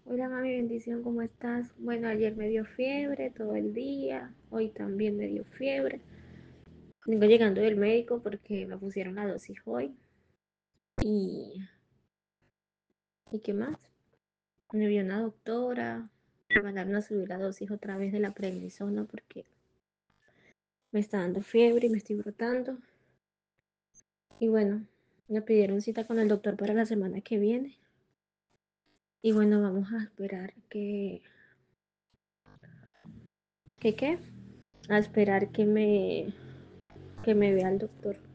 Hola mami, bendición, ¿cómo estás? Bueno, ayer me dio fiebre todo el día, hoy también me dio fiebre. Vengo llegando del médico porque me pusieron la dosis hoy. ¿Y, ¿y qué más? Me vio una doctora, me mandaron a subir la dosis otra vez de la prednisona porque me está dando fiebre y me estoy brotando. Y bueno, me pidieron cita con el doctor para la semana que viene. Y bueno, vamos a esperar ¿qué? A esperar que me vea el doctor.